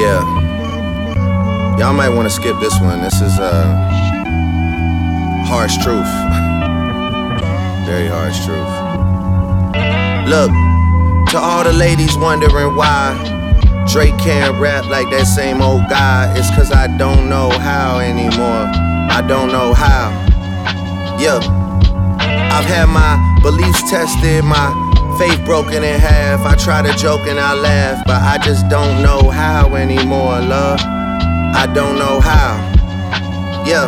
Yeah. Y'all might want to skip this one. This is harsh truth. Very harsh truth. Look, to all the ladies wondering why Drake can't rap like that same old guy, it's cause I don't know how anymore. I don't know how. Yeah. I've had my beliefs tested, my faith broken in half. I try to joke and I laugh, but I just don't know how anymore, love. I don't know how. Yeah.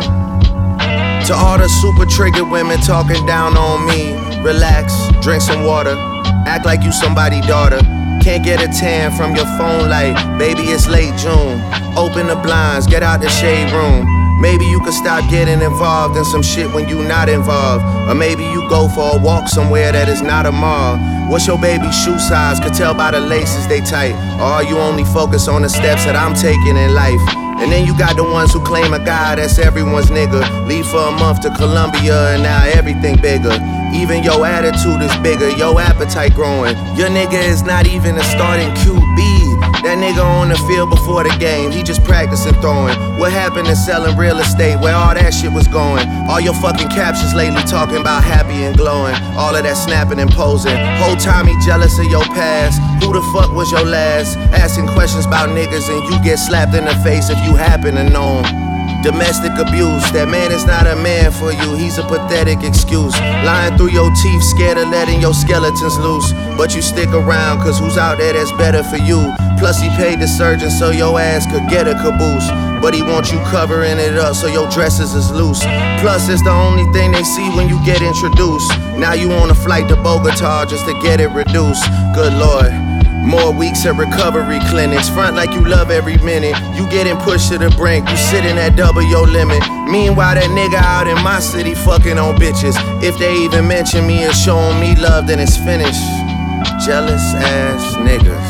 To all the super triggered women talking down on me, relax, drink some water, act like you somebody's daughter. Can't get a tan from your phone light, baby it's late June. Open the blinds, get out the shade room. Maybe you could stop getting involved in some shit when you not involved. Or maybe you go for a walk somewhere that is not a mall. What's your baby's shoe size? Could tell by the laces they tight. Or you only focus on the steps that I'm taking in life. And then you got the ones who claim a guy that's everyone's nigga. Leave for a month to Colombia and now everything bigger. Even your attitude is bigger, your appetite growing. Your nigga is not even a starting QB. That nigga on the field before the game, he just practicing throwing. What happened to selling real estate, where all that shit was going? All your fucking captions lately talking about happy and glowing. All of that snapping and posing. Whole time he jealous of your past. Who the fuck was your last? Asking questions about niggas and you get slapped in the face if you happen to know him. Domestic abuse, that man is not a man for you, he's a pathetic excuse. Lying through your teeth, scared of letting your skeletons loose. But you stick around, cause who's out there that's better for you? Plus he paid the surgeon so your ass could get a caboose. But he wants you covering it up so your dresses is loose. Plus it's the only thing they see when you get introduced. Now you on a flight to Bogota just to get it reduced. Good Lord. More weeks at recovery clinics. Front like you love every minute. You getting pushed to the brink. You sitting at double your limit. Meanwhile, that nigga out in my city fucking on bitches. If they even mention me or showing me love, then it's finished. Jealous ass niggas.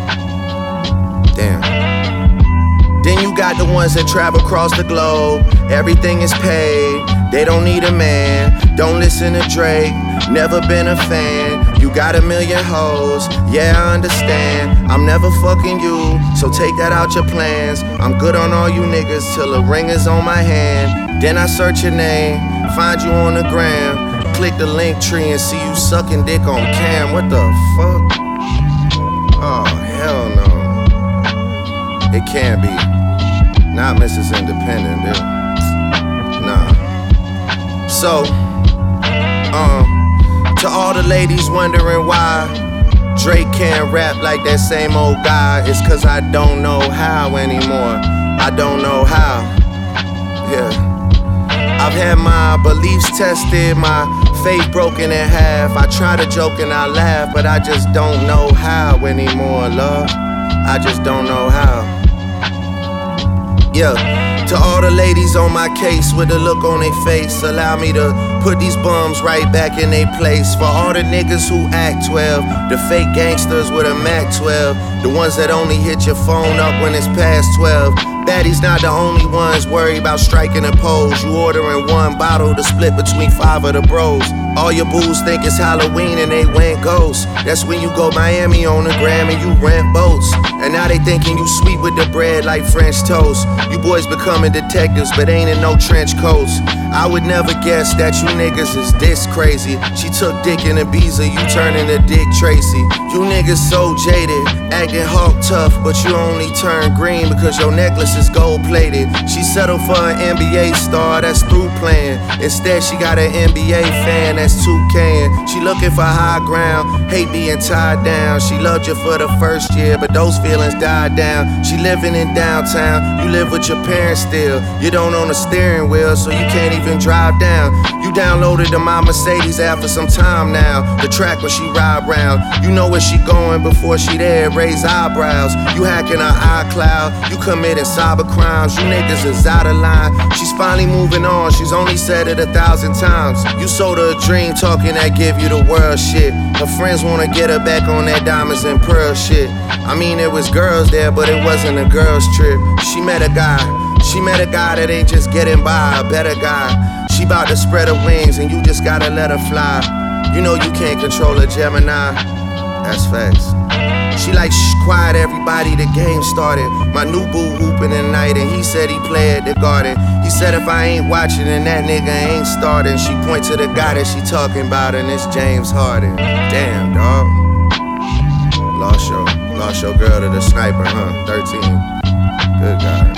Damn. Then you got the ones that travel across the globe. Everything is paid. They don't need a man. Don't listen to Drake. Never been a fan. You got a million hoes, yeah I understand. I'm never fucking you, so take that out your plans. I'm good on all you niggas till a ring is on my hand. Then I search your name, find you on the gram. Click the link tree and see you sucking dick on cam. What the fuck? Oh hell no. It can't be. Not Mrs. Independent, dude. Nah. So, to all the ladies wondering why Drake can't rap like that same old guy, it's cause I don't know how anymore. I don't know how. Yeah. I've had my beliefs tested, my faith broken in half. I try to joke and I laugh, but I just don't know how anymore, love. I just don't know how. Yeah. To all the ladies on my case with a look on their face, allow me to put these bums right back in their place. For all the niggas who act 12, the fake gangsters with a Mac 12, the ones that only hit your phone up when it's past 12. Baddies not the only ones worried about striking a pose. You ordering one bottle to split between 5 of the bros. All your booze think it's Halloween and they went ghost. That's when you go Miami on the gram and you rent boats. And now they thinking you sweet with the bread like French toast. You boys becoming detectives but ain't in no trench coats. I would never guess that you niggas is this crazy. She took dick in Ibiza, you turning to Dick Tracy. You niggas so jaded, acting hawk tough, but you only turn green because your necklace is gold plated. She settled for an NBA star that's through playing. Instead she got an NBA fan that's 2K'ing. She looking for high ground, hate being tied down. She loved you for the first year, but those feelings died down. She living in downtown, you live with your parents still. You don't own a steering wheel, so you can't even drive down. You downloaded the my Mercedes app for some time now. The track where she ride round. You know where she going before she there, raise eyebrows. You hacking her iCloud, you committing cyber crimes. You niggas is out of line. She's finally moving on, she's only said it 1,000 times. You sold her a dream talking that give you the world shit. Her friends wanna get her back on that diamonds and pearl shit. I mean it was girls there, but it wasn't a girl's trip. She met a guy that ain't just getting by, a better guy. She bout to spread her wings and you just gotta let her fly. You know you can't control a Gemini. That's facts. She like, shh, quiet everybody, the game started. My new boo hooping at night and he said he play at the Garden. He said if I ain't watching then that nigga ain't starting. She point to the guy that she talking about and it's James Harden. Damn, dawg. Lost your girl to the sniper, huh? 13. Good God.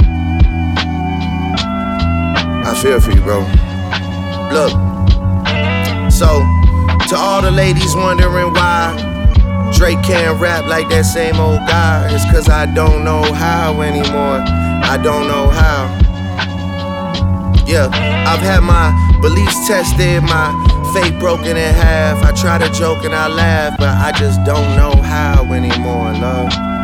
I feel for you, bro. Look. So, to all the ladies wondering why Drake can't rap like that same old guy, it's cause I don't know how anymore. I don't know how. Yeah, I've had my beliefs tested, my faith broken in half. I try to joke and I laugh, but I just don't know how anymore, love.